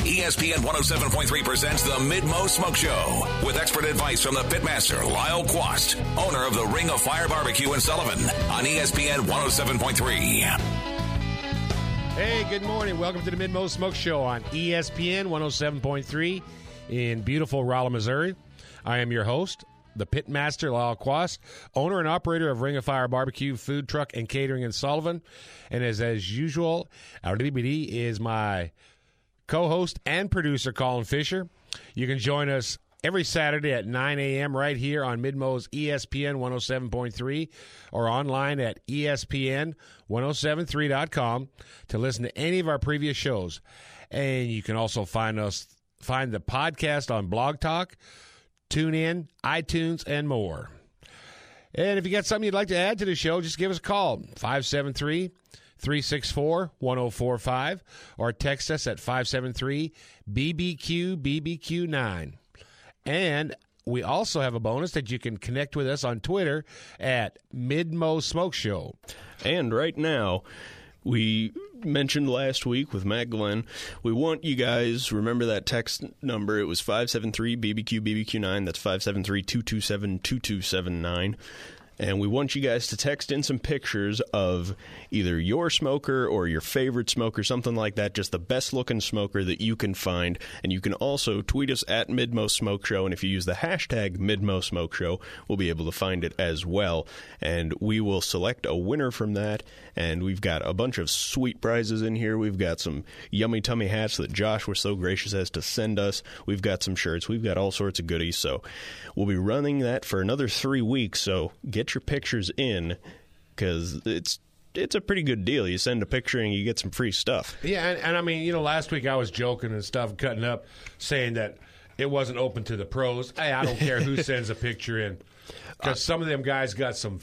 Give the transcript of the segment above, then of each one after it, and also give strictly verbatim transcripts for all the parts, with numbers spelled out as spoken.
E S P N one oh seven point three presents the Mid-Mo Smoke Show with expert advice from the pitmaster, Lyle Quast, owner of the Ring of Fire Barbecue in Sullivan on E S P N one oh seven point three. Hey, good morning. Welcome to the Mid-Mo Smoke Show on E S P N one oh seven point three in beautiful Rolla, Missouri. I am your host, the pitmaster, Lyle Quast, owner and operator of Ring of Fire Barbecue, food truck, and catering in Sullivan. And as as usual, our D B D is my co-host and producer, Colin Fisher. You can join us every Saturday at nine a.m. right here on Mid-Mo's E S P N one oh seven point three or online at E S P N ten seventy-three dot com to listen to any of our previous shows. And you can also find us find the podcast on Blog Talk, TuneIn, iTunes, and more. And if you got something you'd like to add to the show, just give us a call, five seven three, three six four, one oh four five, or text us at five seven three B B Q B B Q nine. And we also have a bonus that you can connect with us on Twitter at Mid-Mo Smoke Show. And right now, we mentioned last week with Matt Glenn, we want you guys, remember that text number, it was five seven three B B Q B B Q nine, that's five seven three, two two seven, two two seven nine. And we want you guys to text in some pictures of either your smoker or your favorite smoker, something like that, just the best-looking smoker that you can find. And you can also tweet us at Mid-Mo Smoke Show, and if you use the hashtag Mid-Mo Smoke Show, we'll be able to find it as well. And we will select a winner from that, and we've got a bunch of sweet prizes in here. We've got some Yummy Tummy hats that Josh was so gracious as to send us. We've got some shirts. We've got all sorts of goodies. So we'll be running that for another three weeks, so get your pictures in, because it's it's a pretty good deal. You send a picture and you get some free stuff. Yeah, and, and I mean, you know, last week I was joking and stuff, cutting up, saying that it wasn't open to the pros. Hey, I don't care who sends a picture in, because some of them guys got some,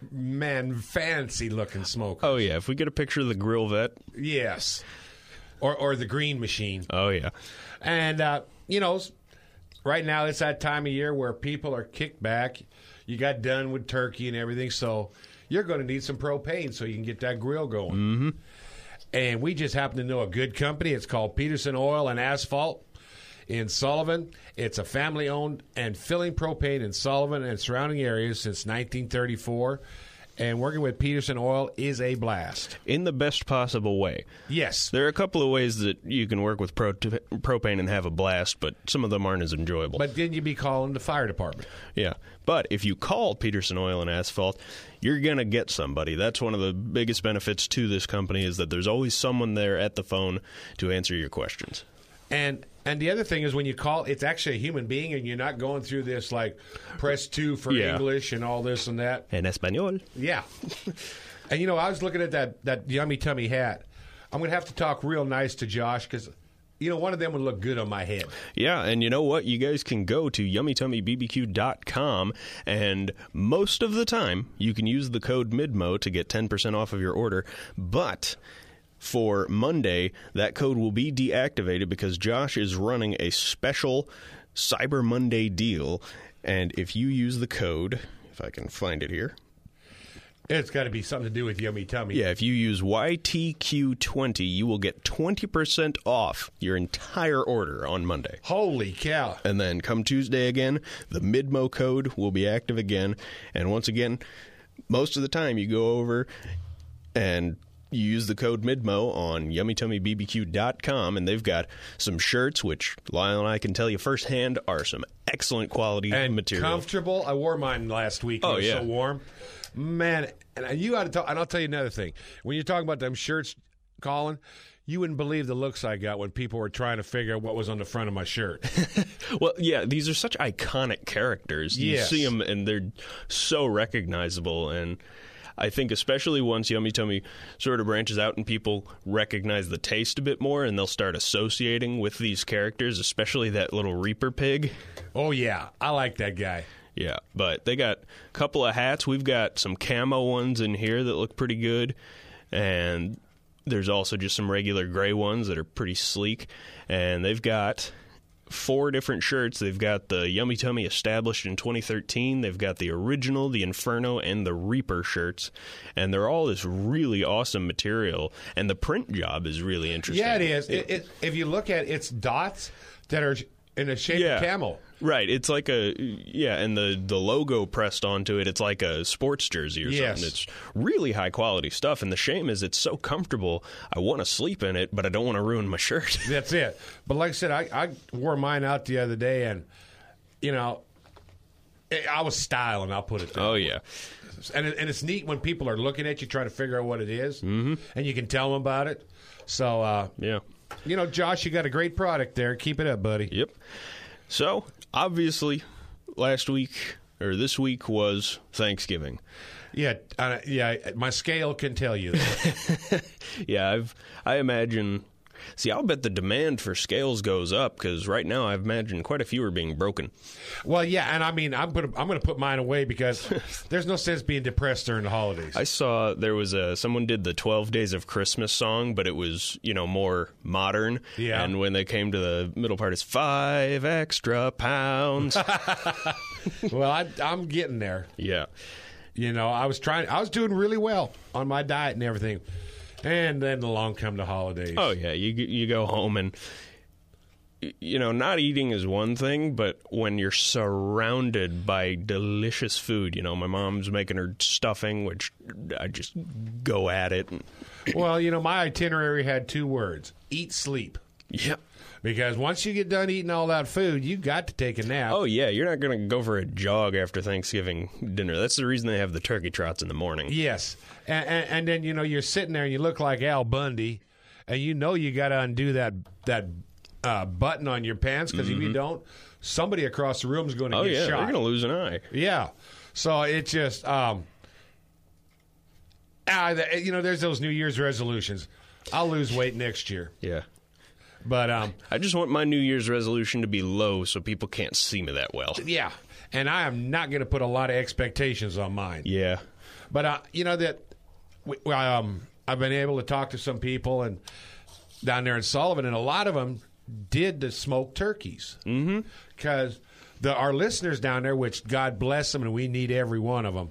man, fancy-looking smokers. Oh, yeah. If we get a picture of the Grill Vet. Yes. Or, or the Green Machine. Oh, yeah. And, uh, you know, right now it's that time of year where people are kicked back. You got done with turkey and everything, so you're going to need some propane so you can get that grill going. Mm-hmm. And we just happen to know a good company. It's called Peterson Oil and Asphalt in Sullivan. It's a family-owned and filling propane in Sullivan and surrounding areas since nineteen thirty-four. And working with Peterson Oil is a blast. In the best possible way. Yes. There are a couple of ways that you can work with pro- propane and have a blast, but some of them aren't as enjoyable. But then you'd be calling the fire department. Yeah. But if you call Peterson Oil and Asphalt, you're going to get somebody. That's one of the biggest benefits to this company, is that there's always someone there at the phone to answer your questions. And and the other thing is, when you call, it's actually a human being, and you're not going through this, like, press two for yeah. English and all this and that. En español. Yeah. And, you know, I was looking at that, that Yummy Tummy hat. I'm going to have to talk real nice to Josh, because, you know, one of them would look good on my head. Yeah, and you know what? You guys can go to yummy tummy b b q dot com, and most of the time you can use the code MIDMO to get ten percent off of your order, but for Monday, that code will be deactivated because Josh is running a special Cyber Monday deal. And if you use the code, if I can find it here. It's got to be something to do with Yummy Tummy. Yeah, if you use Y T Q twenty, you will get twenty percent off your entire order on Monday. Holy cow. And then come Tuesday again, the Midmo code will be active again. And once again, most of the time you go over and you use the code MIDMO on yummy tummy b b q dot com, and they've got some shirts, which Lyle and I can tell you firsthand are some excellent quality and material. Comfortable. I wore mine last week. Oh, it was yeah. so warm. Man, and you ought to talk, and I'll tell you another thing. When you're talking about them shirts, Colin, you wouldn't believe the looks I got when people were trying to figure out what was on the front of my shirt. Well, yeah, these are such iconic characters. You Yes. see them, and they're so recognizable, and I think especially once Yummy Tummy sort of branches out and people recognize the taste a bit more, and they'll start associating with these characters, especially that little Reaper pig. Oh, yeah. I like that guy. Yeah, but they got a couple of hats. We've got some camo ones in here that look pretty good, and there's also just some regular gray ones that are pretty sleek, and they've got four different shirts. They've got the Yummy Tummy established in twenty thirteen. They've got the original, the Inferno, and the Reaper shirts. And they're all this really awesome material. And the print job is really interesting. Yeah, it is. It, It, it, if you look at it, it's dots that are in the shape Yeah. of camel. Right. It's like a, yeah, and the, the logo pressed onto it, it's like a sports jersey or Yes. something. It's really high quality stuff. And the shame is it's so comfortable. I want to sleep in it, but I don't want to ruin my shirt. That's it. But like I said, I, I wore mine out the other day, and, you know, it, I was styling, I'll put it that Oh, way. yeah. And, it, and it's neat when people are looking at you trying to figure out what it is, mm-hmm. and you can tell them about it. So, uh, Yeah. you know, Josh, you got a great product there. Keep it up, buddy. Yep. So, obviously, last week, or this week, was Thanksgiving. Yeah, uh, yeah. My scale can tell you that. Yeah, I've, I imagine... See, I'll bet the demand for scales goes up, because right now I imagine quite a few are being broken. Well, yeah, and I mean, I'm gonna I'm gonna put mine away because there's no sense being depressed during the holidays. I saw there was a someone did the twelve Days of Christmas song, but it was, you know, more modern. Yeah. And when they came to the middle part, it's five extra pounds. Well, I, I'm getting there. Yeah. You know, I was trying. I was doing really well on my diet and everything, and then along come the holidays. Oh, yeah. You you go home and, you know, not eating is one thing, but when you're surrounded by delicious food, you know, my mom's making her stuffing, which I just go at it. And, Well, you know, my itinerary had two words: eat, sleep. yeah. Because once you get done eating all that food, you got to take a nap. Oh, yeah. You're not going to go for a jog after Thanksgiving dinner. That's the reason they have the turkey trots in the morning. Yes, and, and, and then you know you're sitting there and you look like Al Bundy, and you know you got to undo that that uh, button on your pants because if you don't, somebody across the room is going to Oh, get yeah. shot. They're going to lose an eye. Yeah, so it just um, ah, the, you know, there's those New Year's resolutions. I'll lose weight next year, Yeah. but um, I just want my New Year's resolution to be low so people can't see me that well. yeah, and I am not going to put a lot of expectations on mine. Yeah. But uh, you know that we, um, I've been able to talk to some people and down there in Sullivan, and a lot of them did the smoked turkeys because mm-hmm. our listeners down there, which God bless them, and we need every one of them.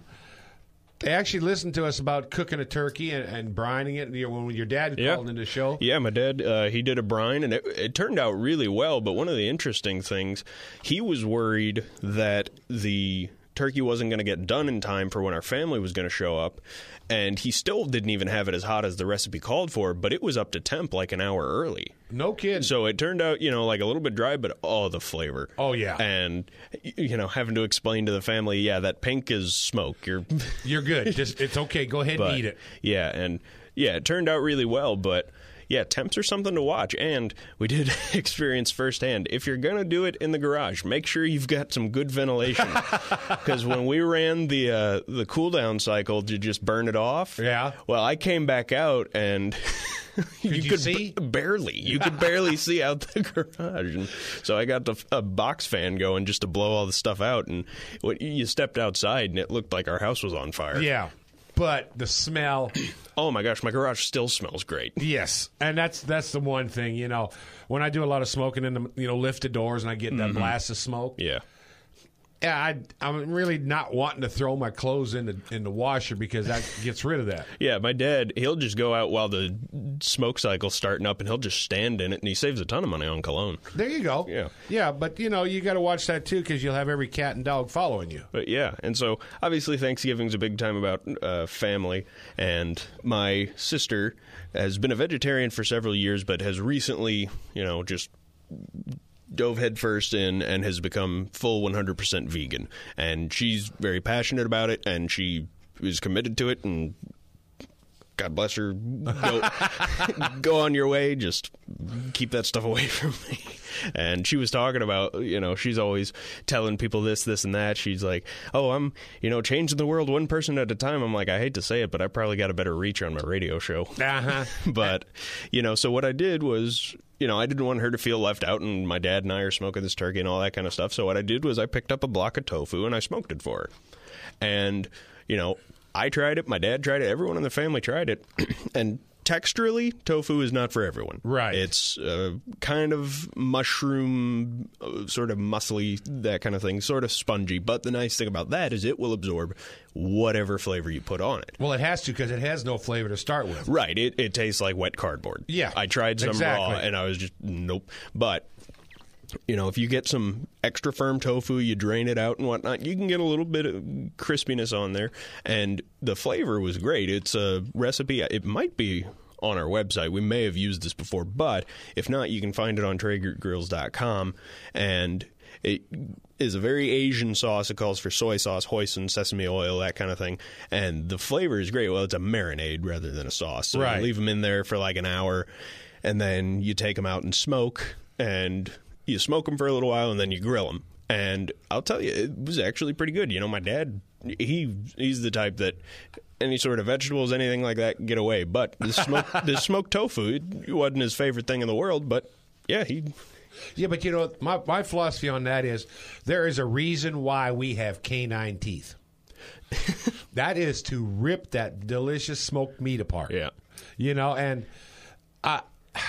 They actually listened to us about cooking a turkey and, and brining it. You know, when your dad Yeah. called into the show, Yeah, my dad, uh, he did a brine, and it, it turned out really well. But one of the interesting things, he was worried that the turkey wasn't going to get done in time for when our family was going to show up. And he still didn't even have it as hot as the recipe called for, but it was up to temp like an hour early. no kidding. So it turned out, you know, like a little bit dry, but oh, the flavor. Oh, yeah. And, you know, having to explain to the family, yeah, that pink is smoke. You're... You're good. Just it's okay. Go ahead But, and eat it. Yeah, and yeah, it turned out really well, but yeah, temps are something to watch, and we did experience firsthand. If you're going to do it in the garage, make sure you've got some good ventilation, because when we ran the uh, the cool down cycle to just burn it off, Yeah. well, I came back out and you, you could see? b- barely, you could barely see out the garage, and so I got the, a box fan going just to blow all the stuff out, and when you stepped outside and it looked like our house was on fire. Yeah, but the smell. Oh my gosh, my garage still smells great. Yes, and that's that's the one thing, you know, when I do a lot of smoking in the, you know, lifted doors and I get that blast of smoke, Yeah. yeah, I, I'm really not wanting to throw my clothes in the in the washer because that gets rid of that. Yeah, my dad, he'll just go out while the smoke cycle's starting up, and he'll just stand in it, and he saves a ton of money on cologne. There you go. Yeah. Yeah, but, you know, you got to watch that, too, because you'll have every cat and dog following you. But yeah, and so obviously Thanksgiving's a big time about uh, family, and my sister has been a vegetarian for several years, but has recently, you know, just dove headfirst in and has become full one hundred percent vegan. And she's very passionate about it, and she is committed to it, and God bless her. Go, go on your way. Just keep that stuff away from me. And she was talking about, you know, she's always telling people this, this, and that. She's like, oh, I'm, you know, changing the world one person at a time. I'm like, I hate to say it, but I probably got a better reach on my radio show. Uh-huh. But, you know, so what I did was, you know, I didn't want her to feel left out, and my dad and I are smoking this turkey and all that kind of stuff. So what I did was I picked up a block of tofu and I smoked it for her. And, you know, I tried it, my dad tried it, everyone in the family tried it, and texturally, tofu is not for everyone. Right. It's uh, kind of mushroom, uh, sort of muscly, that kind of thing, sort of spongy. But the nice thing about that is it will absorb whatever flavor you put on it. Well, it has to because it has no flavor to start with. Right. It, it tastes like wet cardboard. Yeah. I tried some exactly. raw, and I was just, nope. But... You know, if you get some extra firm tofu, you drain it out and whatnot, you can get a little bit of crispiness on there. And the flavor was great. It's a recipe. It might be on our website. We may have used this before, but if not, you can find it on Traeger Grills dot com. And it is a very Asian sauce. It calls for soy sauce, hoisin, sesame oil, that kind of thing. And the flavor is great. Well, it's a marinade rather than a sauce. So right. you leave them in there for like an hour, and then you take them out and smoke, and... You smoke them for a little while, and then you grill them. And I'll tell you, it was actually pretty good. You know, my dad, he he's the type that any sort of vegetables, anything like that, get away. But the smoked, the smoked tofu, it wasn't his favorite thing in the world. But, yeah, he... Yeah, but, you know, my, my philosophy on that is there is a reason why we have canine teeth. That is to rip that delicious smoked meat apart. Yeah. You know, and I,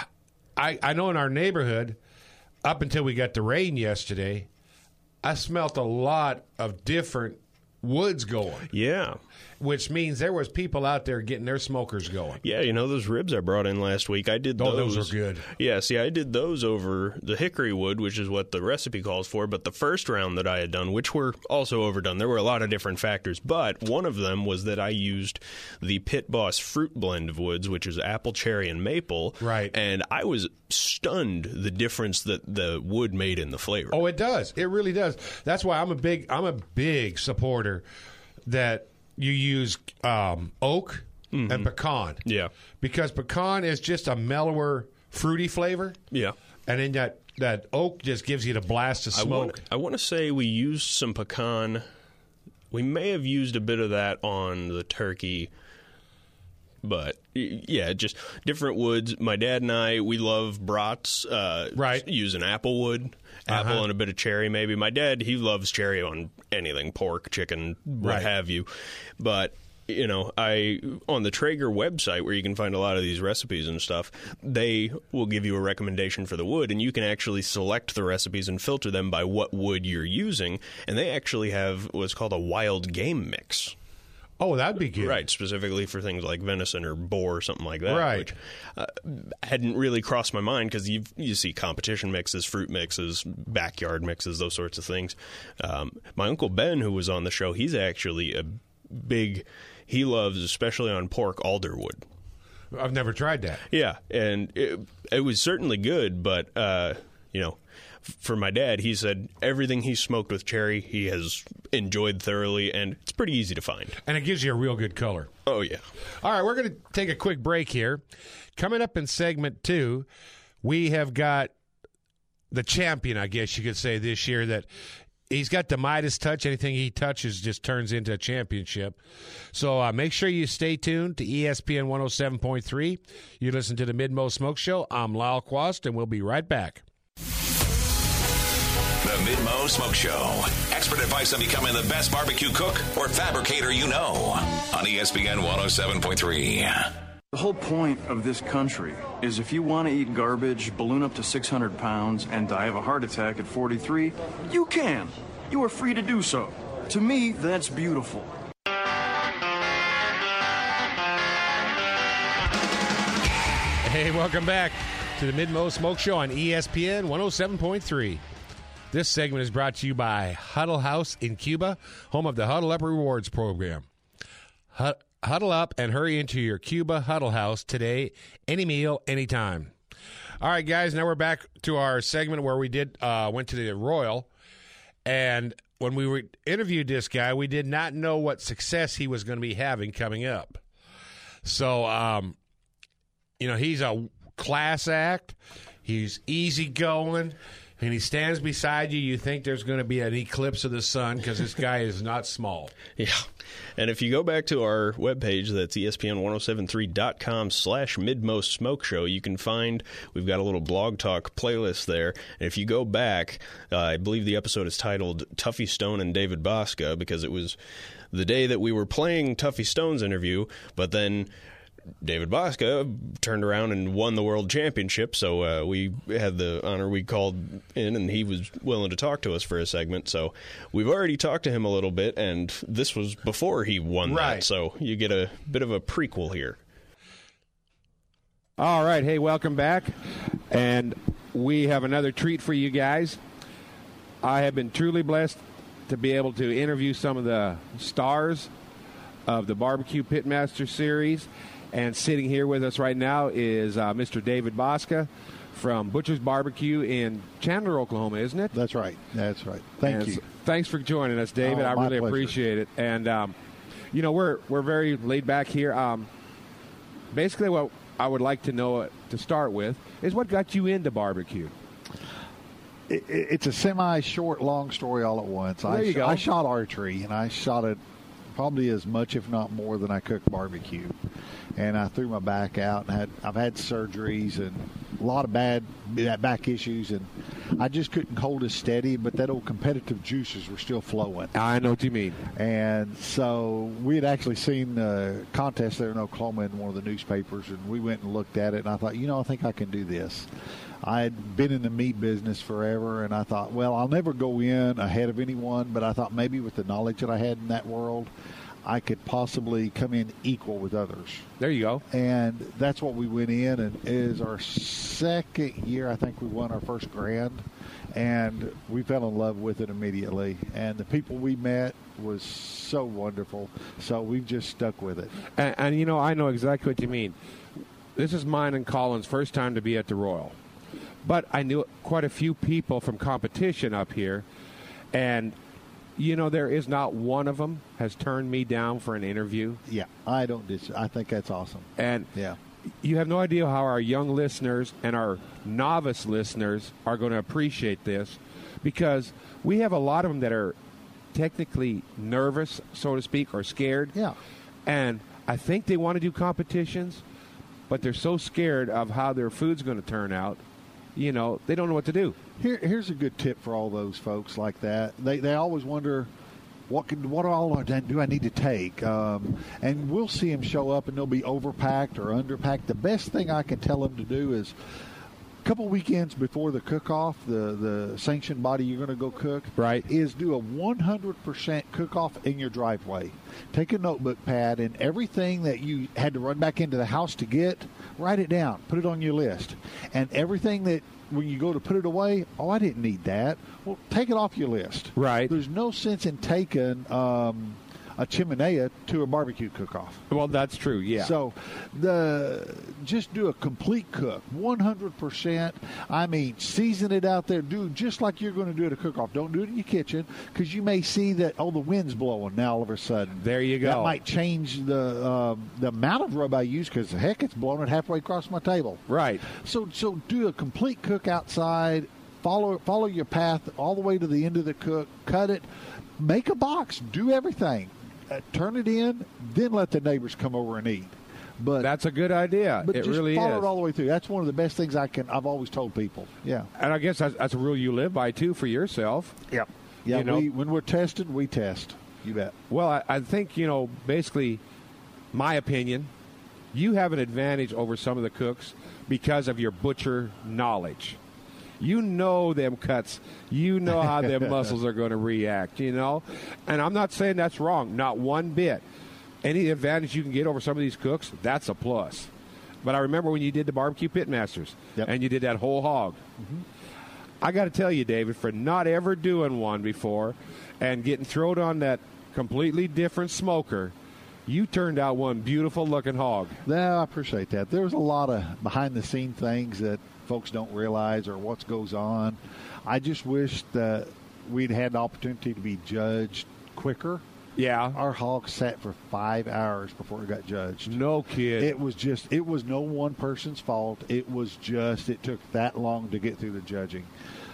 I, I know in our neighborhood... Up until we got the rain yesterday, I smelt a lot of different woods going. Yeah. Which means there was people out there getting their smokers going. Yeah, you know, those ribs I brought in last week, I did oh, those. those were good. Yeah, see, I did those over the hickory wood, which is what the recipe calls for. But the first round that I had done, which were also overdone, there were a lot of different factors. But one of them was that I used the Pit Boss fruit blend of woods, which is apple, cherry, and maple. Right. And I was stunned the difference that the wood made in the flavor. Oh, it does. It really does. That's why I'm a big, I'm a big supporter that you use um, oak mm-hmm. and pecan. Yeah. Because pecan is just a mellower, fruity flavor. Yeah. And then that, that oak just gives you the blast of smoke. I want to say we used some pecan. We may have used a bit of that on the turkey. But, yeah, just different woods. My dad and I, we love brats. Uh, right. Using apple wood. Apple uh-huh. and a bit of cherry, maybe. My dad, he loves cherry on anything, pork, chicken, what right. have you. But, you know, I on the Traeger website, where you can find a lot of these recipes and stuff, they will give you a recommendation for the wood, and you can actually select the recipes and filter them by what wood you're using. And they actually have what's called a wild game mix. Oh, that'd be good. Right, specifically for things like venison or boar or something like that. Right. Which uh, hadn't really crossed my mind because you you see competition mixes, fruit mixes, backyard mixes, those sorts of things. Um, my Uncle Ben, who was on the show, he's actually a big, he loves, especially on pork, alderwood. I've never tried that. Yeah, and it, it was certainly good, but, uh, you know, for my dad, he said everything he smoked with cherry he has enjoyed thoroughly, and it's pretty easy to find. And it gives you a real good color. Oh, yeah. All right, we're going to take a quick break here. Coming up in segment two, we have got the champion, I guess you could say, this year that he's got the Midas touch. Anything he touches just turns into a championship. So uh, make sure you stay tuned to E S P N one oh seven point three. You listen to the Mid-Mo Smoke Show. I'm Lyle Quast, and we'll be right back. The Mid-Mo Smoke Show. Expert advice on becoming the best barbecue cook or fabricator you know. On E S P N one oh seven point three. The whole point of this country is if you want to eat garbage, balloon up to six hundred pounds, and die of a heart attack at forty-three, you can. You are free to do so. To me, that's beautiful. Hey, welcome back to the Mid-Mo Smoke Show on E S P N one oh seven point three. This segment is brought to you by Huddle House in Cuba, home of the Huddle Up Rewards program. Huddle up and hurry into your Cuba Huddle House today, any meal, anytime. All right, guys, now we're back to our segment where we did uh, went to the Royal, and when we were, interviewed this guy, we did not know what success he was going to be having coming up. So, um, you know, he's a class act. He's easygoing. And he stands beside you, you think there's going to be an eclipse of the sun because this guy is not small. Yeah. And if you go back to our webpage, that's E S P N ten seventy-three dot com slash Mid-Mo Smoke Show, you can find, we've got a little blog talk playlist there. And if you go back, uh, I believe the episode is titled Tuffy Stone and David Bosca because it was the day that we were playing Tuffy Stone's interview, but then David Bosca turned around and won the world championship, so uh, we had the honor. We called in, and he was willing to talk to us for a segment. So we've already talked to him a little bit, and this was before he won Right. that. So you get a bit of a prequel here. All right. Hey, welcome back. And we have another treat for you guys. I have been truly blessed to be able to interview some of the stars of the Barbecue Pitmaster Series. And sitting here with us right now is uh, Mister David Bosca from Butcher's Barbecue in Chandler, Oklahoma, isn't it? That's right. That's right. Thank And you. so- thanks for joining us, David. Oh, I my really pleasure. appreciate it. And, um, you know, we're we're very laid back here. Um, basically, what I would like to know uh, to start with is what got you into barbecue? It, it- it's a semi-short, long story all at once. There I, you sh- go. I shot archery, and I shot it probably as much, if not more, than I cooked barbecue. And I threw my back out, and had I've had surgeries and a lot of bad back issues, and I just couldn't hold it steady. But that old competitive juices were still flowing. I know what you mean. And so we had actually seen a contest there in Oklahoma in one of the newspapers, and we went and looked at it, and I thought, you know, I think I can do this. I had been in the meat business forever, and I thought, well, I'll never go in ahead of anyone, but I thought maybe with the knowledge that I had in that world, I could possibly come in equal with others. There you go. And that's what we went in, and it is our second year, I think we won our first grand, and we fell in love with it immediately. And the people we met was so wonderful, so we've just stuck with it. And, and, you know, I know exactly what you mean. This is mine and Colin's first time to be at the Royal. But I knew quite a few people from competition up here, and you know, there is not one of them has turned me down for an interview. Yeah, I don't dis- I think that's awesome. And Yeah. you have no idea how our young listeners and our novice listeners are going to appreciate this, because we have a lot of them that are technically nervous, so to speak, or scared. Yeah. And I think they want to do competitions, but they're so scared of how their food's going to turn out, you know, they don't know what to do. Here, here's a good tip for all those folks like that. They they always wonder, what can, what all do I need to take? Um, and we'll see them show up, and they'll be overpacked or underpacked. The best thing I can tell them to do is, a couple weekends before the cook-off, the, the sanctioned body you're going to go cook, Right. is do a one hundred percent cook-off in your driveway. Take a notebook pad, and everything that you had to run back into the house to get, write it down. Put it on your list. And everything that, when you go to put it away, oh, I didn't need that. Well, take it off your list. Right. There's no sense in taking um, a chimenea to a barbecue cook-off. Well, that's true, yeah. So, the just do a complete cook, one hundred percent. I mean, season it out there. Do just like you're going to do at a cook-off. Don't do it in your kitchen, because you may see that, oh, the wind's blowing now all of a sudden. There you go. That might change the um, the amount of rub I use, because, heck, it's blowing it halfway across my table. Right. So, so do a complete cook outside. Follow follow your path all the way to the end of the cook. Cut it. Make a box. Do everything. Uh, turn it in. Then let the neighbors come over and eat. But That's a good idea. but It just really follow is. it all the way through. That's one of the best things I can. I've always told people. Yeah. And I guess that's, that's a rule you live by, too, for yourself. Yeah. Yeah. You know- we, when we're tested, we test. You bet. Well, I, I think, you know, basically, my opinion, you have an advantage over some of the cooks because of your butcher knowledge. You know them cuts. You know how them muscles are going to react, you know? And I'm not saying that's wrong, not one bit. Any advantage you can get over some of these cooks, that's a plus. But I remember when you did the Barbecue Pitmasters, Yep. and you did that whole hog. Mm-hmm. I got to tell you, David, for not ever doing one before and getting thrown on that completely different smoker, you turned out one beautiful-looking hog. No, I appreciate that. There's a lot of behind-the-scene things that folks don't realize or what goes on. I just wish that we'd had the opportunity to be judged quicker. Yeah. Our hog sat for five hours before it got judged. No kid. It was just, it was no one person's fault. It was just, it took that long to get through the judging.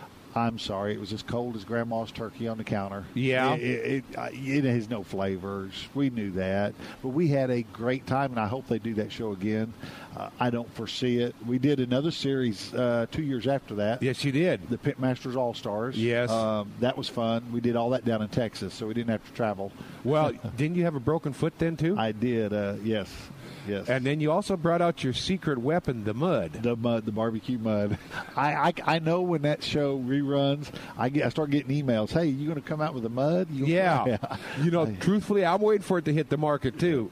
I'm sorry, it was as cold as Grandma's turkey on the counter. Yeah. It, it, it, it has no flavors. We knew that. But we had a great time, and I hope they do that show again. Uh, I don't foresee it. We did another series uh, two years after that. Yes, you did. The Pitmasters All-Stars. Yes. Um, that was fun. We did all that down in Texas, so we didn't have to travel. Well, didn't you have a broken foot then, too? I did, uh, yes. yes. And then you also brought out your secret weapon, the mud. The mud, the barbecue mud. I, I, I know when that show reruns, I get I start getting emails. Hey, you going to come out with the mud? You Yeah. yeah. You know, truthfully, I'm waiting for it to hit the market, too.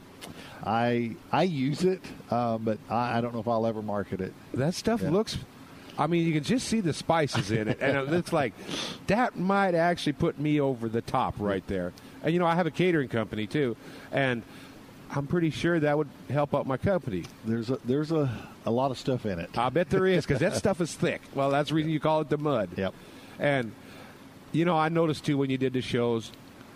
I I use it, uh, but I, I don't know if I'll ever market it. That stuff Yeah. looks, I mean, you can just see the spices in it. And it's like, that might actually put me over the top right there. And, you know, I have a catering company, too. And I'm pretty sure that would help out my company. There's a there's a, a lot of stuff in it. I bet there is, because that stuff is thick. Well, that's the reason you call it the mud. Yep. And, you know, I noticed, too, when you did the shows,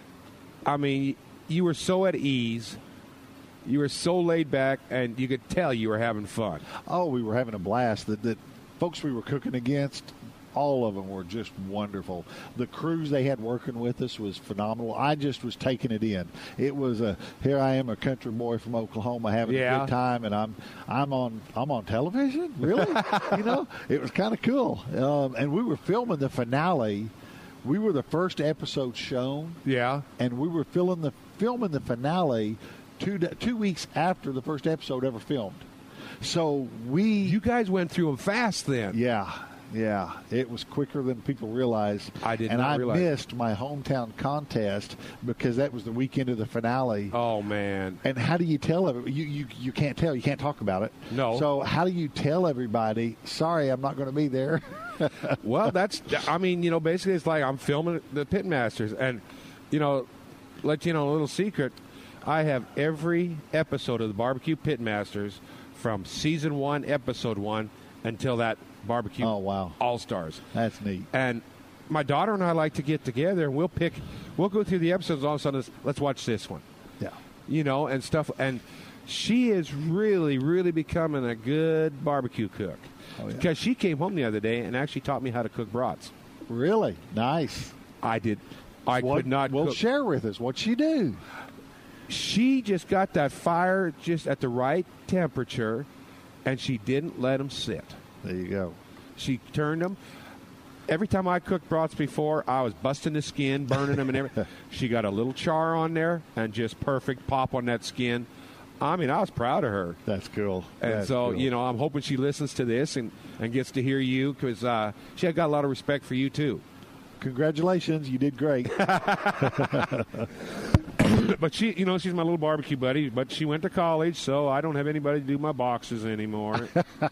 I mean, you were so at ease. You were so laid back, and you could tell you were having fun. Oh, we were having a blast. The, the folks we were cooking against, all of them were just wonderful. The crews they had working with us was phenomenal. I just was taking it in. It was a here I am, a country boy from Oklahoma, having Yeah. a good time, and I'm I'm on I'm on television. Really, you know, it was kind of cool. Um, and we were filming the finale. We were the first episode shown, Yeah. and we were filming the filming the finale two two weeks after the first episode ever filmed. So we You guys went through them fast then. yeah, yeah. It was quicker than people realize. I did and not I realize. missed my hometown contest because that was the weekend of the finale. Oh, man. And how do you tell everybody? You, you, you can't tell. You can't talk about it. No. So how do you tell everybody, sorry, I'm not going to be there? Well, that's, I mean, you know, basically it's like I'm filming the Pitmasters. And, you know, let you know a little secret. I have every episode of the Barbecue Pitmasters from season one, episode one, until that Barbecue Oh, wow. All-Stars. That's neat. And my daughter and I like to get together, and we'll pick, we'll go through the episodes, all of a sudden, it's, let's watch this one. Yeah. You know, and stuff. And she is really, really becoming a good barbecue cook. Oh, yeah. Because she came home the other day and actually taught me how to cook brats. Really? Nice. I did. I What- could not Well, cook. share with us. What'd she do? She just got that fire just at the right temperature, and she didn't let them sit. There you go. She turned them. Every time I cooked brats before, I was busting the skin, burning them, and everything. She got a little char on there and just perfect pop on that skin. I mean, I was proud of her. That's cool. And That's so, cool. you know, I'm hoping she listens to this and, and gets to hear you because uh, she had got a lot of respect for you, too. Congratulations. You did great. But she, you know, she's my little barbecue buddy, but she went to college, so I don't have anybody to do my boxes anymore.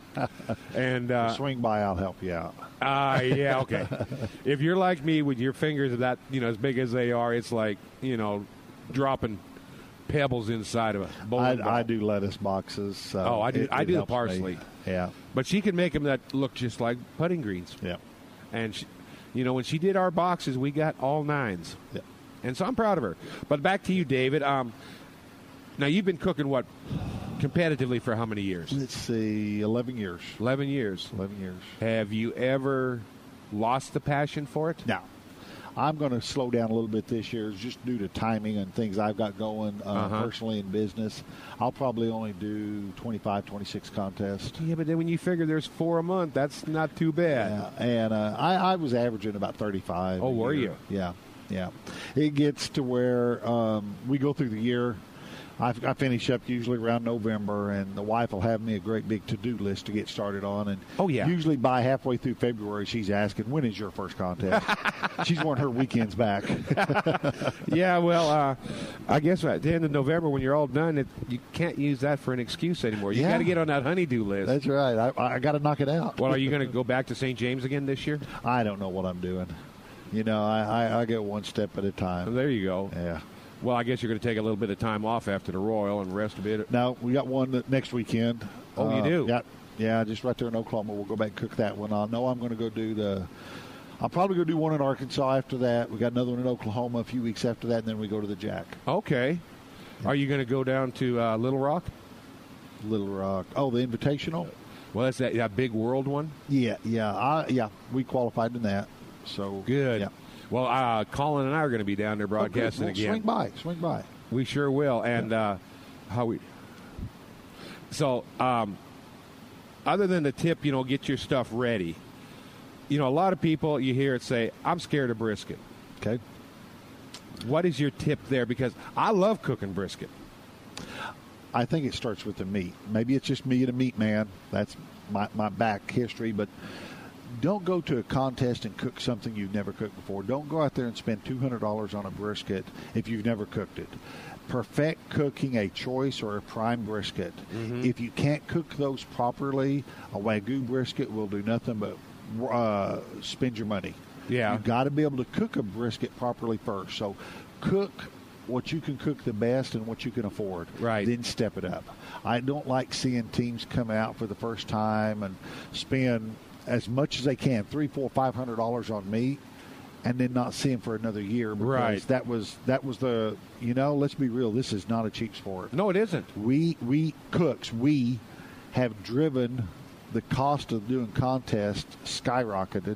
and, uh, Swing by, I'll help you out. uh, yeah, okay. If you're like me with your fingers that, you know, as big as they are, it's like, you know, dropping pebbles inside of a bowling ball. I, I do lettuce boxes. So Oh, I do- it- I it do the helps me. parsley. Yeah. But she can make them that look just like putting greens. Yeah. And, she, you know, when she did our boxes, we got all nines. Yeah. And so I'm proud of her. But back to you, David. Um, now, you've been cooking, what, competitively for how many years? Let's see, eleven years. eleven years. eleven years. Have you ever lost the passion for it? Now, I'm going to slow down a little bit this year just due to timing and things I've got going uh, Uh-huh. personally in business. I'll probably only do twenty-five, twenty-six contests. Yeah, but then when you figure there's four a month, that's not too bad. Yeah, and uh, I, I was averaging about thirty-five. Oh, a were year. you? Yeah, yeah. It gets to where um, we go through the year. I, I finish up usually around November, and the wife will have me a great big to-do list to get started on. And Oh, yeah. usually by halfway through February, she's asking, when is your first contest? She's wanting her weekends back. Yeah, well, uh, I guess at the end of November, when you're all done, it, you can't use that for an excuse anymore. You Yeah. got to get on that honeydew list. That's right. I, I got to knock it out. Well, are you going to go back to Saint James again this year? I don't know what I'm doing. You know, I, I, I go one step at a Oh, time. there you go. Yeah. Well, I guess you're going to take a little bit of time off after the Royal and rest a bit. Now, we got one that next weekend. Oh, you Uh, do? Yeah, yeah, just right there in Oklahoma. We'll go back and cook that one. I know I'm going to go do the – I'll probably go do one in Arkansas after that. We got another one in Oklahoma a few weeks after that, and then we go to the Jack. Okay. Are you going to go down to uh, Little Rock? Little Rock. Oh, the Invitational? Well, that's that, that big world one. Yeah, yeah. I, yeah, we qualified in that. So Good. Yeah. Well, uh, Colin and I are going to be down there Oh, good. broadcasting Well, again. Swing by. Swing by. We sure will. And uh, how we. So, um, other than the tip, you know, get your stuff ready. You know, a lot of people you hear it say, "I'm scared of brisket." Okay. What is your tip there? Because I love cooking brisket. I think it starts with the meat. Maybe it's just me and a meat man. That's my, my back history. But don't go to a contest and cook something you've never cooked before. Don't go out there and spend two hundred dollars on a brisket if you've never cooked it. Perfect cooking a choice or a prime brisket. Mm-hmm. If you can't cook those properly, a Wagyu brisket will do nothing but uh, spend your money. Yeah. You've got to be able to cook a brisket properly first. So cook what you can cook the best and what you can afford. Right. Then step it up. I don't like seeing teams come out for the first time and spend as much as they can, three, four, five hundred dollars on meat, and then not see him for another year because right. that was that was the you know. Let's be real. This is not a cheap sport. No, it isn't. We we cooks we have driven the cost of doing contests skyrocketed,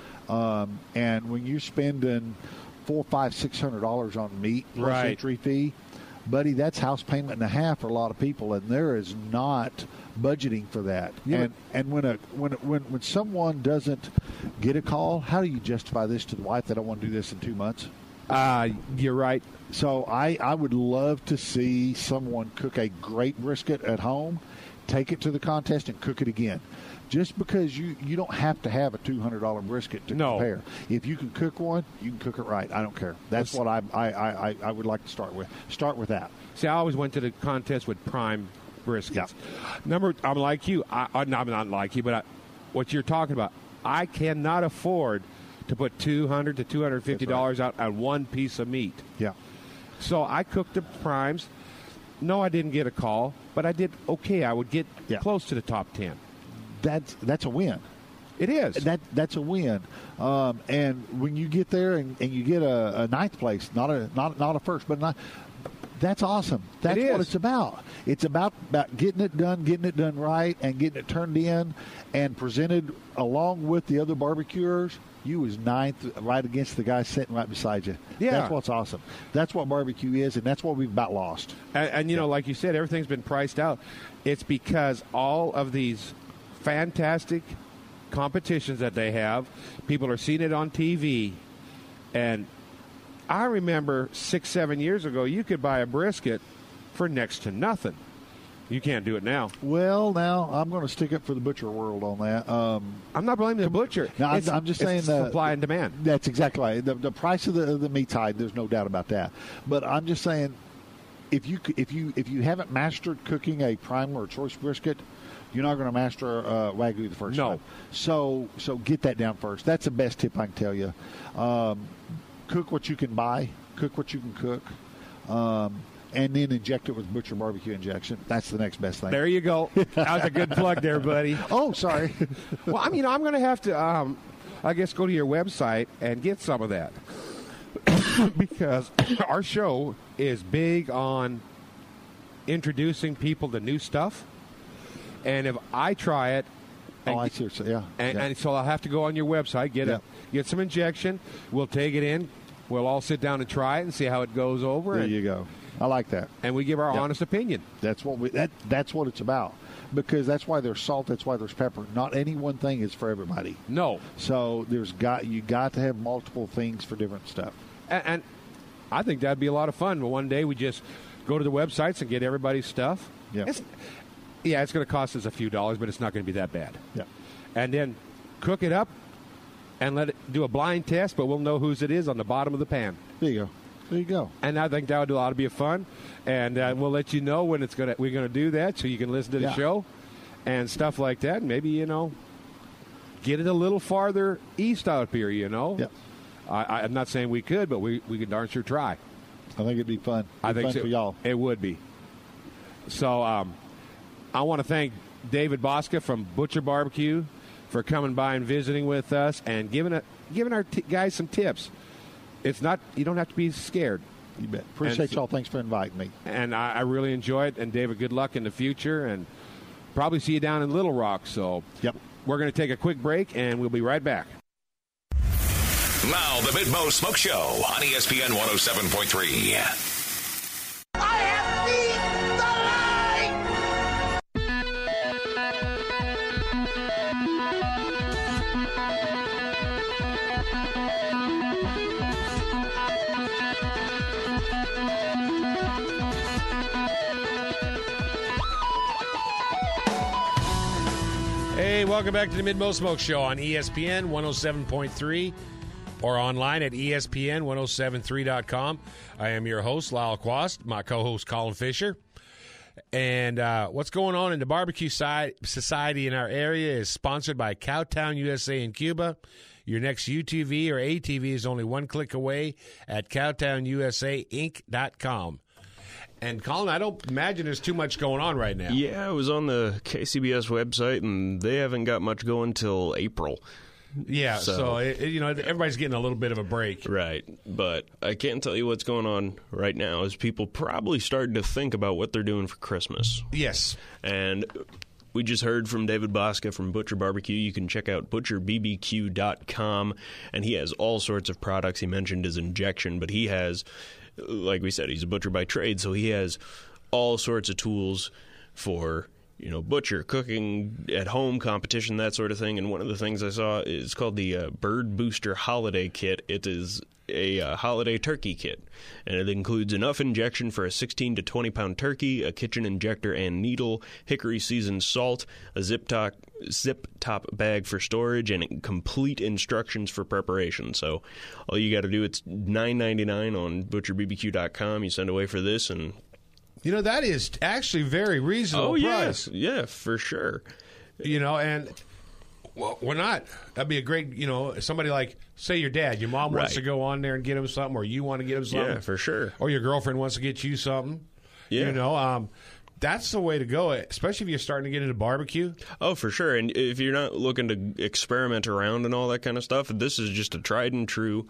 um, and when you're spending four, five, six hundred dollars on meat plus right. entry fee, buddy, that's house payment and a half for a lot of people, and there is not budgeting for that. Yeah. And and when a when when when someone doesn't get a call, how do you justify this to the wife that I want to do this in two months? Uh, you're right. So I I would love to see someone cook a great brisket at home, take it to the contest, and cook it again. Just because you, you don't have to have a two hundred dollars brisket to no. compare. If you can cook one, you can cook it right. I don't care. That's what I I, I, I would like to start with. Start with that. See, I always went to the contest with prime briskets. Yeah. Number, I'm like you. I, I'm not like you, but I, what you're talking about, I cannot afford to put two hundred to two hundred fifty dollars right. out on one piece of meat. Yeah. So I cooked the primes. No, I didn't get a call, but I did okay. I would get yeah. close to the top ten. That's that's a win. It is. That that's a win. Um, and when you get there and, and you get a, a ninth place, not a not not a first, but not, that's awesome. That's it what it's about. It's about about getting it done, getting it done right, and getting it turned in and presented along with the other barbecuers. You was ninth, right against the guy sitting right beside you. Yeah, that's what's awesome. That's what barbecue is, and that's what we've about lost. And, and you yeah. know, like you said, everything's been priced out. It's because all of these fantastic competitions that they have, people are seeing it on T V, and I remember six, seven years ago, you could buy a brisket for next to nothing. You can't do it now. Well, now I'm going to stick up for the butcher world on that. Um, I'm not blaming the butcher. No, I'm, it's, I'm just saying it's the supply and demand. That's exactly right. The, the price of the, the meat's high. There's no doubt about that. But I'm just saying, if you if you if you haven't mastered cooking a prime or choice brisket, you're not going to master uh, Wagyu the first no. time. So so get that down first. That's the best tip I can tell you. Um, cook what you can buy. Cook what you can cook. Um, and then inject it with butcher barbecue injection. That's the next best thing. There you go. That was a good plug there, buddy. Oh, sorry. Well, I mean, I'm going to have to, um, I guess, go to your website and get some of that. Because our show is big on introducing people to new stuff. And if I try it, oh, I see. Yeah. And, yeah. and so I'll have to go on your website, get yeah. a, get some injection. We'll take it in. We'll all sit down and try it and see how it goes over. There and, you go. I like that. And we give our yep. honest opinion. That's what we. That that's what it's about. Because that's why there's salt. That's why there's pepper. Not any one thing is for everybody. No. So there's got you got to have multiple things for different stuff. And, and I think that'd be a lot of fun. But one day we just go to the websites and get everybody's stuff. Yeah. It's, yeah, it's going to cost us a few dollars, but it's not going to be that bad. Yeah. And then cook it up and let it do a blind test, but we'll know whose it is on the bottom of the pan. There you go. There you go. And I think that would ought to be fun. And uh, we'll let you know when it's gonna we're going to do that, so you can listen to the yeah. show and stuff like that. And maybe, you know, get it a little farther east out here, you know. Yeah. I, I'm not saying we could, but we, we could darn sure try. I think it'd be fun. It'd I think fun so. for y'all. It would be. So um, I want to thank David Bosca from Butcher Barbecue for coming by and visiting with us and giving a, giving our t- guys some tips. It's not, you don't have to be scared. You bet. Appreciate and, y'all. Thanks for inviting me. And I, I really enjoy it. And David, good luck in the future. And probably see you down in Little Rock. So yep. We're going to take a quick break, and we'll be right back. Now the Mid-Mo Smoke Show on E S P N one oh seven point three. I have beat the Hey, welcome back to the Mid-Mo Smoke Show on E S P N one oh seven point three or online at E S P N ten seventy-three dot com. I am your host, Lyle Quast, my co-host, Colin Fisher. And uh, what's going on in the barbecue side, society in our area is sponsored by Cowtown U S A in Cuba. Your next U T V or A T V is only one click away at cowtown u s a inc dot com. And, Colin, I don't imagine there's too much going on right now. Yeah, I was on the K C B S website, and they haven't got much going till April. Yeah, so, So- it, it- you know, everybody's getting a little bit of a break. Right, but I can't tell you what's going on right now is people probably starting to think about what they're doing for Christmas. Yes. And we just heard from David Bosca from Butcher Barbecue. You can check out butcher b b q dot com, and he has all sorts of products. He mentioned his injection, but he has, like we said, he's a butcher by trade, so he has all sorts of tools for, you know, butcher, cooking at home, competition, that sort of thing. And one of the things I saw is called the uh, Bird Booster Holiday Kit. It is a uh, holiday turkey kit, and it includes enough injection for a sixteen to twenty pound turkey, a kitchen injector and needle, hickory seasoned salt, a zip top zip top bag for storage, and complete instructions for preparation. So all you got to do, it's nine ninety-nine on butcher b b q dot com. You send away for this, and You know, that is actually very reasonable oh yeah, price. yeah, for sure. You know, and well, why not? That'd be a great, you know, somebody like, say your dad, your mom wants Right. to go on there and get him something, or you want to get him something. Yeah, for sure. Or your girlfriend wants to get you something. Yeah. You know, um, that's the way to go, especially if you're starting to get into barbecue. Oh, for sure. And if you're not looking to experiment around and all that kind of stuff, this is just a tried and true.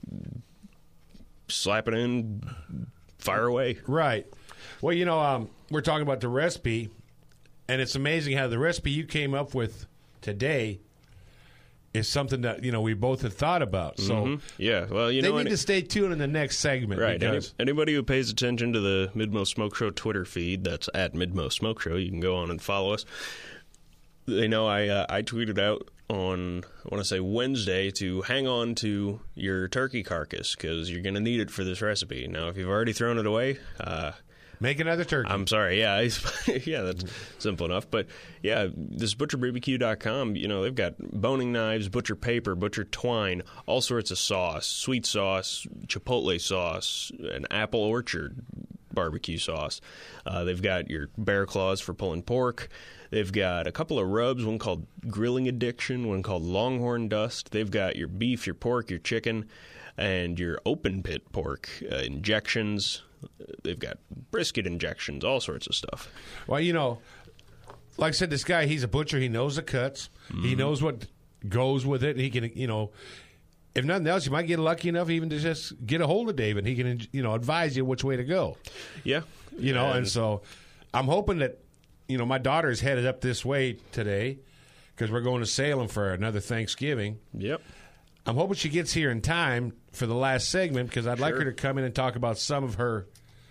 Slap it in, fire away. Right. Well, you know, um, we're talking about the recipe, and it's amazing how the recipe you came up with today is something that, you know, we both have thought about. So Mhm. Yeah, well, you they know, need any- to stay tuned in the next segment. right. Any, Because, anybody who pays attention to the Mid-Mo Smoke Show Twitter feed, that's at Mid-Mo Smoke Show, you can go on and follow us. They know I uh, I tweeted out on, I want to say Wednesday, to hang on to your turkey carcass because you're going to need it for this recipe. Now, if you've already thrown it away, uh, make another turkey. I'm sorry. Yeah, I, yeah, that's simple enough. But yeah, this butcher b b q dot com, you know, they've got boning knives, butcher paper, butcher twine, all sorts of sauce, sweet sauce, chipotle sauce, an apple orchard barbecue sauce. Uh, they've got your bear claws for pulling pork. They've got a couple of rubs, one called Grilling Addiction, one called Longhorn Dust. They've got your beef, your pork, your chicken, and your open pit pork uh, injections. They've got brisket injections, all sorts of stuff. Well, you know, like I said, this guy, he's a butcher. He knows the cuts. Mm-hmm. He knows what goes with it. He can, you know, if nothing else, you might get lucky enough even to just get a hold of David. He can, you know, advise you which way to go. Yeah. You know, and, and so I'm hoping that, you know, my daughter's headed up this way today because we're going to Salem for another Thanksgiving. Yep. I'm hoping she gets here in time for the last segment because I'd like Sure. her to come in and talk about some of her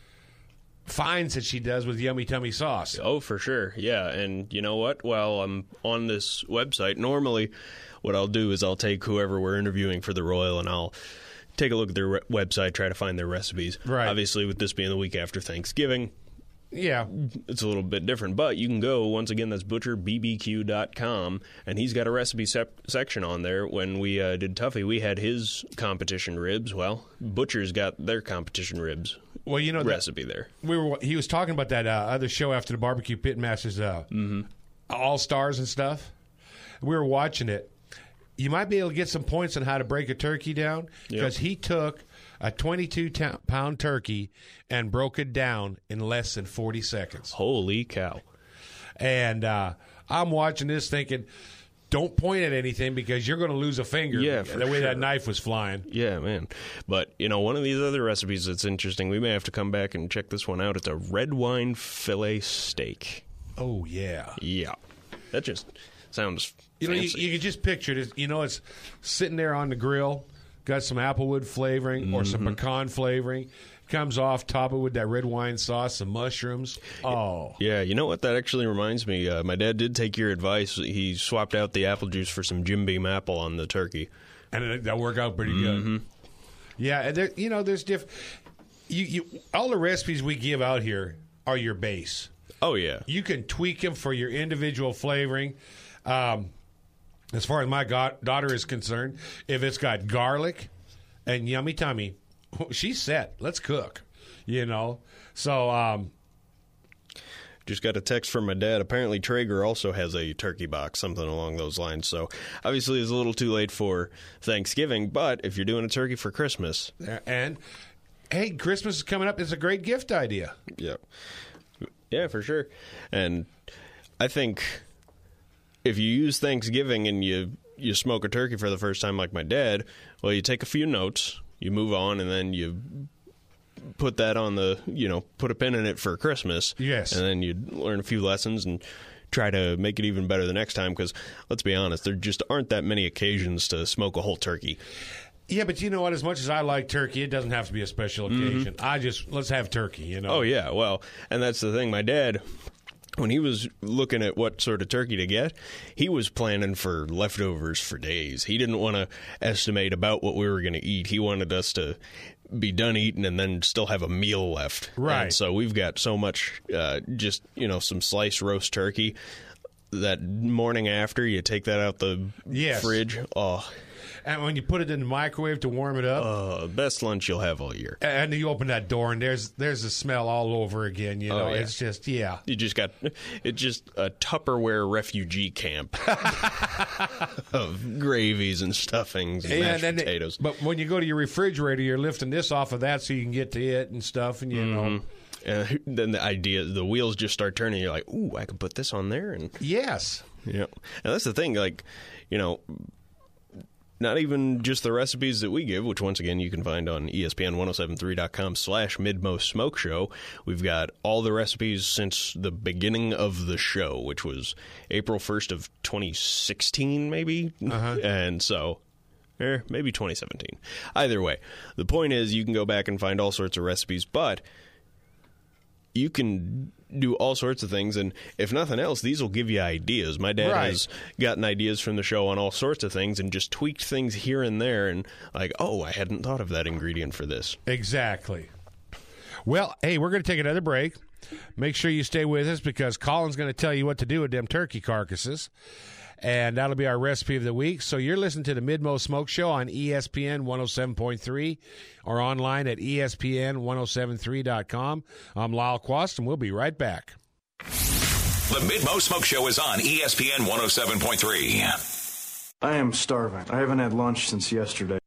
finds that she does with Yummy Tummy sauce. Oh, for sure. Yeah. And you know what? While I'm on this website, normally what I'll do is I'll take whoever we're interviewing for the Royal and I'll take a look at their re- website, try to find their recipes. Right. Obviously, with this being the week after Thanksgiving, Yeah. it's a little bit different. But you can go, once again, that's butcher b b q dot com, and he's got a recipe sep- section on there. When we uh, did Tuffy, we had his competition ribs. Well, Butcher's got their competition ribs Well, you know, that- recipe there. we were. He was talking about that uh, other show after the Barbecue Pit Masters, uh, Mm-hmm. All Stars and stuff. We were watching it. You might be able to get some points on how to break a turkey down because he took a twenty-two pound turkey and broke it down in less than forty seconds. Holy cow. And uh, I'm watching this thinking, don't point at anything because you're going to lose a finger. Yeah, for the way sure. that knife was flying. Yeah, man. But, you know, one of these other recipes that's interesting, we may have to come back and check this one out. It's a red wine filet steak. Oh, yeah. Yeah. That just sounds You know, you, fancy. you can just picture it. You know, it's sitting there on the grill, got some applewood flavoring or some pecan flavoring. Comes off, top it with that red wine sauce, some mushrooms. Oh. Yeah, you know what? That actually reminds me. Uh, my dad did take your advice. He swapped out the apple juice for some Jim Beam apple on the turkey. And it, that worked out pretty good. Yeah, and there, you know, there's diff. You, you, all the recipes we give out here are your base. Oh, yeah. You can tweak them for your individual flavoring. Um, as far as my god- daughter is concerned, if it's got garlic and yummy tummy, she's set. Let's cook, you know. So, um, just got a text from my dad. Apparently, Traeger also has a turkey box, something along those lines. So, obviously, it's a little too late for Thanksgiving. But if you're doing a turkey for Christmas, and hey, Christmas is coming up. It's a great gift idea. Yeah, yeah, for sure. And I think if you use Thanksgiving and you you smoke a turkey for the first time, like my dad, well, you take a few notes, you move on, and then you put that on the, you know, put a pin in it for Christmas. Yes. And then you learn a few lessons and try to make it even better the next time, because let's be honest, there just aren't that many occasions to smoke a whole turkey. Yeah, but you know what? As much as I like turkey, it doesn't have to be a special occasion. Mm-hmm. I just, let's have turkey, you know? Oh, yeah. Well, and that's the thing. My dad, when he was looking at what sort of turkey to get, he was planning for leftovers for days. He didn't want to estimate about what we were going to eat. He wanted us to be done eating and then still have a meal left. Right. And so we've got so much, uh, just, you know, some sliced roast turkey. That morning after, you take that out the yes. fridge. Oh, and when you put it in the microwave to warm it up, uh, best lunch you'll have all year. And you open that door, and there's there's a smell all over again. You know, oh, yeah. It's just yeah. You just got it's just a Tupperware refugee camp of gravies and stuffings and, and mashed then potatoes. They, but when you go to your refrigerator, you're lifting this off of that so you can get to it and stuff, and you mm-hmm. know. And then the idea, the wheels just start turning. You're like, ooh, I could put this on there, and yes, yeah. And that's the thing, like, you know. Not even just the recipes that we give, which once again you can find on E S P N ten seventy-three dot com slash Midmost Smoke Show. We've got all the recipes since the beginning of the show, which was April first of twenty sixteen, maybe. Uh-huh. And so, eh, maybe twenty seventeen. Either way, the point is you can go back and find all sorts of recipes, but you can do all sorts of things, and if nothing else, these will give you ideas. My dad right. has gotten ideas from the show on all sorts of things and just tweaked things here and there, and like, oh, I hadn't thought of that ingredient for this. Exactly. Well, hey, we're going to take another break. Make sure you stay with us, because Colin's going to tell you what to do with them turkey carcasses, and that'll be our recipe of the week. So you're listening to the Midmost Smoke Show on E S P N one oh seven point three or online at E S P N ten seventy-three dot com. I'm Lyle Quast, and we'll be right back. The Midmost Smoke Show is on E S P N one oh seven point three. I am starving. I haven't had lunch since yesterday.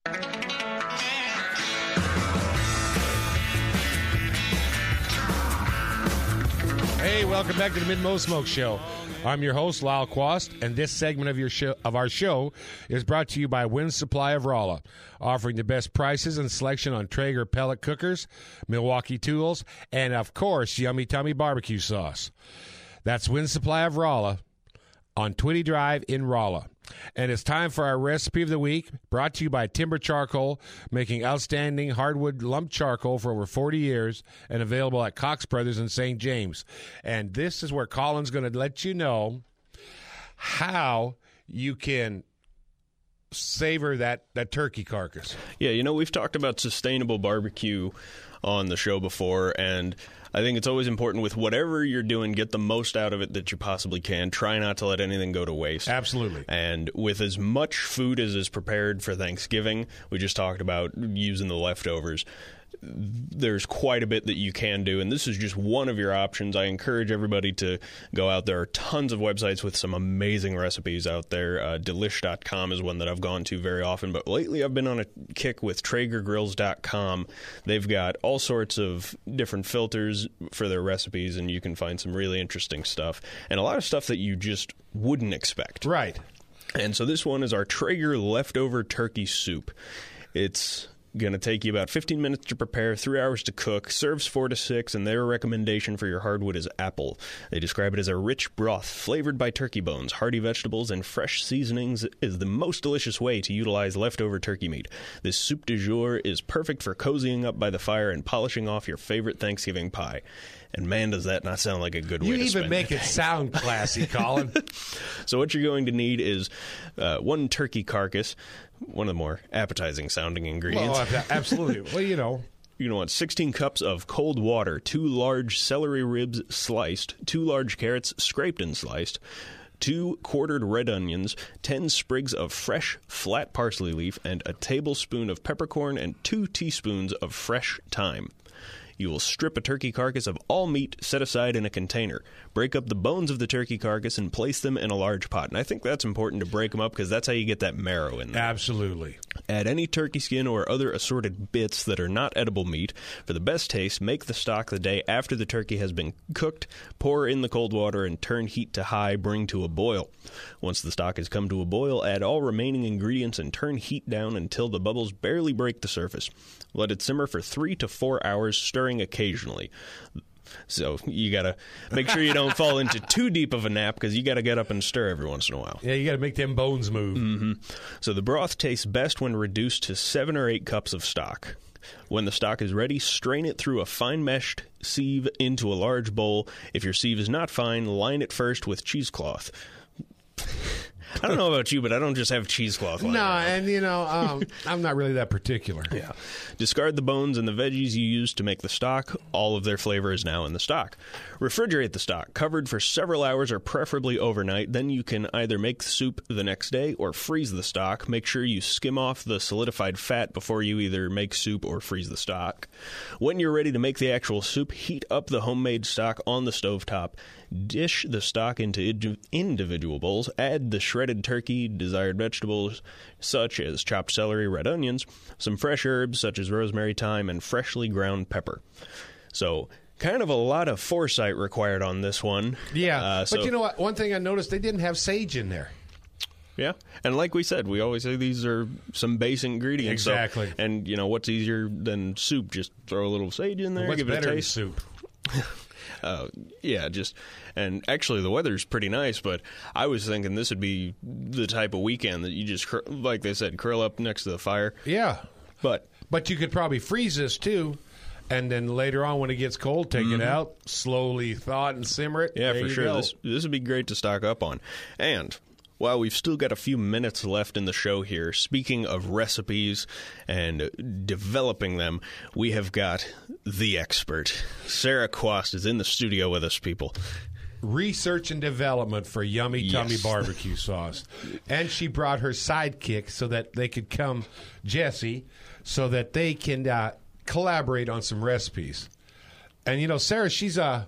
Hey, welcome back to the Midmost Smoke Show. I'm your host, Lyle Quast, and this segment of your show, of our show is brought to you by Win Supply of Rolla, offering the best prices and selection on Traeger pellet cookers, Milwaukee tools, and, of course, Yummy Tummy barbecue sauce. That's Win Supply of Rolla on Twitty Drive in Rolla. And it's time for our recipe of the week, brought to you by Timber Charcoal, making outstanding hardwood lump charcoal for over forty years and available at Cox Brothers in Saint James. And this is where Colin's going to let you know how you can savor that, that turkey carcass. Yeah, you know, we've talked about sustainable barbecue on the show before, and I think it's always important with whatever you're doing, get the most out of it that you possibly can. Try not to let anything go to waste. Absolutely. And with as much food as is prepared for Thanksgiving, we just talked about using the leftovers. There's quite a bit that you can do, and this is just one of your options. I encourage everybody to go out. There are tons of websites with some amazing recipes out there. Uh, delish dot com is one that I've gone to very often, but lately I've been on a kick with Traeger Grills dot com. They've got all sorts of different filters for their recipes, and you can find some really interesting stuff, and a lot of stuff that you just wouldn't expect. Right. And so this one is our Traeger leftover turkey soup. It's going to take you about fifteen minutes to prepare, three hours to cook, serves four to six, and their recommendation for your hardwood is apple. They describe it as a rich broth flavored by turkey bones, hearty vegetables, and fresh seasonings is the most delicious way to utilize leftover turkey meat. This soup du jour is perfect for cozying up by the fire and polishing off your favorite Thanksgiving pie. And man, does that not sound like a good you way to spend it. You even make it sound classy, Colin. So what you're going to need is uh, one turkey carcass, one of the more appetizing sounding ingredients. Well, absolutely. Well, you know. You're going to want sixteen cups of cold water, two large celery ribs sliced, two large carrots scraped and sliced, two quartered red onions, ten sprigs of fresh flat parsley leaf, and a tablespoon of peppercorn and two teaspoons of fresh thyme. You will strip a turkey carcass of all meat set aside in a container. Break up the bones of the turkey carcass and place them in a large pot. And I think that's important to break them up because that's how you get that marrow in there. Absolutely. Add any turkey skin or other assorted bits that are not edible meat. For the best taste, make the stock the day after the turkey has been cooked. Pour in the cold water and turn heat to high. Bring to a boil. Once the stock has come to a boil, add all remaining ingredients and turn heat down until the bubbles barely break the surface. Let it simmer for three to four hours, stirring occasionally. So you got to make sure you don't fall into too deep of a nap because you got to get up and stir every once in a while. Yeah, you got to make them bones move. Mm-hmm. So the broth tastes best when reduced to seven or eight cups of stock. When the stock is ready, strain it through a fine meshed sieve into a large bowl. If your sieve is not fine, line it first with cheesecloth. I don't know about you, but I don't just have cheesecloth. No, and you know, um, I'm not really that particular. Yeah. Discard the bones and the veggies you used to make the stock. All of their flavor is now in the stock. Refrigerate the stock, covered for several hours or preferably overnight. Then you can either make the soup the next day or freeze the stock. Make sure you skim off the solidified fat before you either make soup or freeze the stock. When you're ready to make the actual soup, heat up the homemade stock on the stovetop. Dish the stock into individual bowls. Add the shredded turkey, desired vegetables such as chopped celery, red onions, some fresh herbs such as rosemary, thyme, and freshly ground pepper. So, kind of a lot of foresight required on this one. Yeah, uh, so, but you know what? One thing I noticed, they didn't have sage in there. Yeah, and like we said, we always say these are some base ingredients. Exactly. So, and, you know, what's easier than soup? Just throw a little sage in there, What's give it a better taste. than soup? Uh, yeah, just, and actually the weather's pretty nice, but I was thinking this would be the type of weekend that you just, cur- like they said, curl up next to the fire. Yeah. But But you could probably freeze this, too, and then later on when it gets cold, take Mm-hmm. it out, slowly thaw it and simmer it. yeah, There for you sure, go. this this would be great to stock up on. And while we've still got a few minutes left in the show here, speaking of recipes and developing them, we have got the expert. Sarah Quast is in the studio with us, people. Research and development for Yummy Tummy Yes. barbecue sauce. And she brought her sidekick so that they could come, Jesse, so that they can uh, collaborate on some recipes. And, you know, Sarah, she's uh,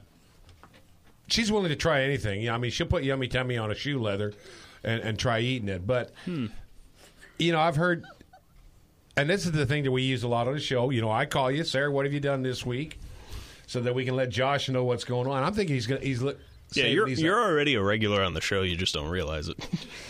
she's willing to try anything. Yeah, I mean, she'll put Yummy Tummy on a shoe leather and, and try eating it. But, Hmm. you know, I've heard, and this is the thing that we use a lot on the show. You know, I call you, Sarah, what have you done this week? So that we can let Josh know what's going on. I'm thinking he's going to, he's li- Yeah, saving you're these you're already a regular on the show. You just don't realize it.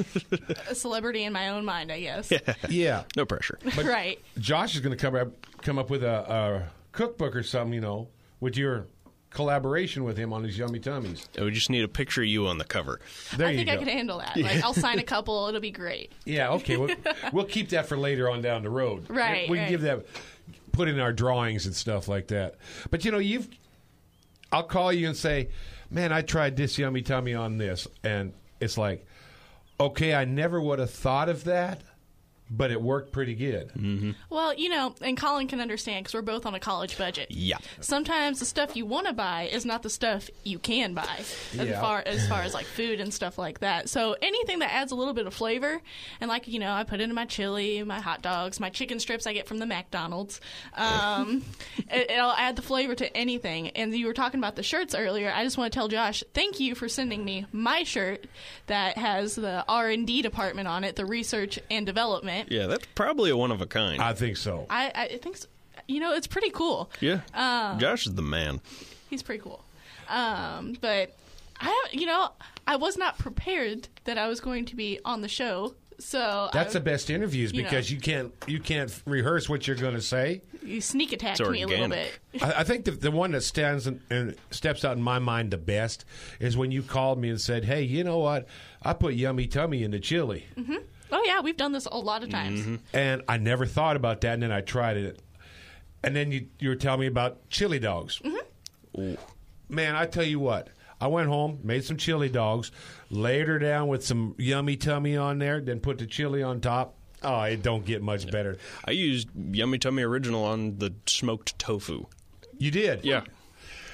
A celebrity in my own mind, I guess. Yeah. No pressure. Right. Josh is going to come up come up with a, a cookbook or something, you know, with your collaboration with him on his Yummy Tummies. We just need a picture of you on the cover. There I you think go. I can handle that. Like, I'll sign a couple. It'll be great. Yeah, okay. We'll, we'll keep that for later on down the road. Right, We can right. give that, put in our drawings and stuff like that. But, you know, you've, I'll call you and say, man, I tried this Yummy Tummy on this. And it's like, okay, I never would have thought of that, but it worked pretty good. Mm-hmm. Well, you know, and Colin can understand because we're both on a college budget. Yeah. Sometimes the stuff you want to buy is not the stuff you can buy, as Yeah. far as far as like food and stuff like that. So anything that adds a little bit of flavor, and like you know, I put into my chili, my hot dogs, my chicken strips I get from the McDonald's. Um, it, it'll add the flavor to anything. And you were talking about the shirts earlier. I just want to tell Josh, thank you for sending me my shirt that has the R and D department on it, the research and development. Yeah, that's probably a one of a kind. I think so. I, I think, so. You know, it's pretty cool. yeah. Um, Josh is the man. He's pretty cool. Um, but I, you know, I was not prepared that I was going to be on the show. So That's I, the best interviews you because know. you can't you can't rehearse what you're going to say. You sneak attacked It's me a little organic. bit. I, I think the, the one that stands in, and steps out in my mind the best is when you called me and said, "Hey, you know what? I put Yummy Tummy in the chili." Mm-hmm. Oh yeah, we've done this a lot of times. Mm-hmm. And I never thought about that, and then I tried it. And then you, you were telling me about chili dogs. Mm-hmm. Man, I tell you what. I went home, made some chili dogs, laid her down with some Yummy Tummy on there, then put the chili on top. Oh, it don't get much better. I used Yummy Tummy Original on the smoked tofu. You did? Yeah.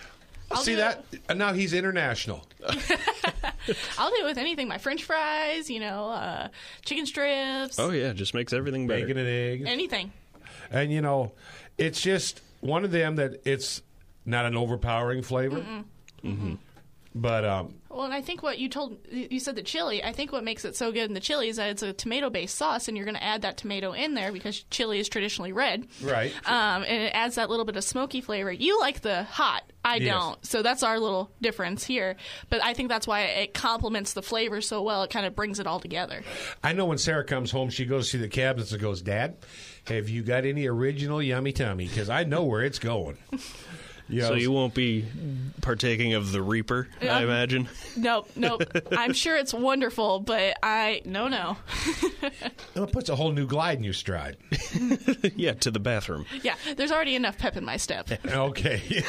I'll See do that? And now he's international. I'll do it with anything. My French fries, you know, uh, chicken strips. Oh yeah, just makes everything better. Bacon and eggs. Anything. And, you know, it's just one of them that it's not an overpowering flavor. Mm-hmm. But, um, Well, and I think what you told, you said the chili, I think what makes it so good in the chili is that it's a tomato-based sauce, and you're going to add that tomato in there because chili is traditionally red. right. Um, and it adds that little bit of smoky flavor. You like the hot. I Yes. don't. So that's our little difference here. But I think that's why it complements the flavor so well. It kind of brings it all together. I know when Sarah comes home, she goes through the cabinets and goes, Dad, have you got any original Yummy Tummy? Because I know where it's going. You know, So you won't be partaking of the Reaper, Yeah. I imagine. Nope, nope. I'm sure it's wonderful, but I, no, no. it puts a whole new glide in your stride. Yeah, to the bathroom. Yeah, there's already enough pep in my step. Okay.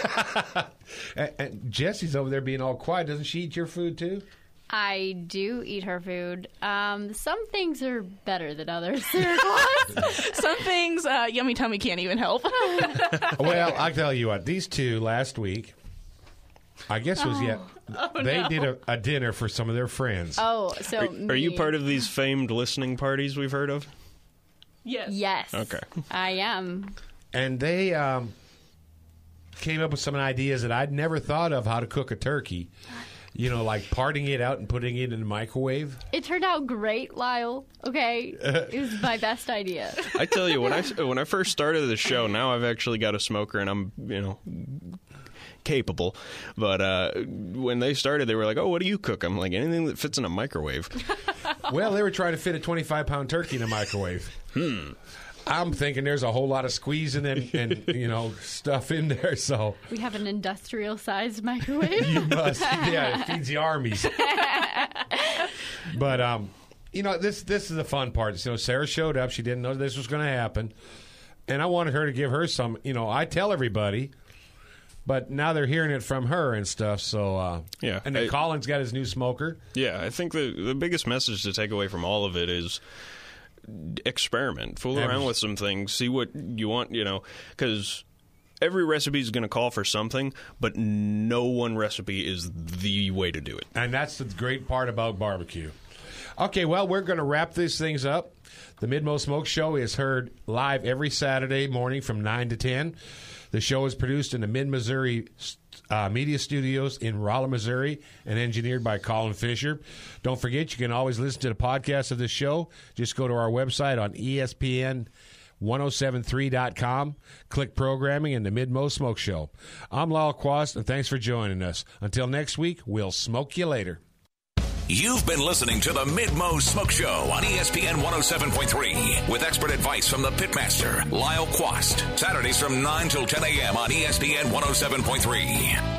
and, and Jessie's over there being all quiet. Doesn't she eat your food too? I do eat her food. Um, some things are better than others. Sarah Claus. Some things uh, Yummy Tummy can't even help. Well, I'll tell you what. These two last week, I guess it was yet. Oh, they no. did a, a dinner for some of their friends. Oh, so Are, are you me. part of these famed listening parties we've heard of? Yes. Yes. Okay. I am. And they um, came up with some ideas that I'd never thought of how to cook a turkey. You know, like parting it out and putting it in the microwave. It turned out great, Lyle. Okay, it was my best idea. I tell you, when I when I first started the show, now I've actually got a smoker and I'm, you know, capable. But uh, when they started, they were like, "Oh, what do you cook?" I'm like, "Anything that fits in a microwave." Well, they were trying to fit a twenty-five pound turkey in a microwave. Hmm. I'm thinking there's a whole lot of squeezing and, and you know, stuff in there, so We have an industrial-sized microwave. you must, yeah, it feeds the armies. But, um, you know, this this is the fun part. You know, Sarah showed up. She didn't know this was going to happen. And I wanted her to give her some, you know, I tell everybody, but now they're hearing it from her and stuff, so, uh, Yeah, And then I- Colin's got his new smoker. Yeah, I think the the biggest message to take away from all of it is experiment, fool Abs- around with some things, see what you want, you know, because every recipe is going to call for something, but no one recipe is the way to do it. And that's the great part about barbecue. Okay, well, we're going to wrap these things up. The Mid-Mo Smoke Show is heard live every Saturday morning from nine to ten. The show is produced in the Mid-Missouri uh, Media Studios in Rolla, Missouri, and engineered by Colin Fisher. Don't forget, you can always listen to the podcast of this show. Just go to our website on E S P N ten seventy-three dot com. Click Programming and the Mid-Mo Smoke Show. I'm Lyle Quast, and thanks for joining us. Until next week, we'll smoke you later. You've been listening to the Mid-Mo Smoke Show on E S P N one oh seven point three with expert advice from the Pitmaster, Lyle Quast. Saturdays from nine till ten a.m. on E S P N one oh seven point three.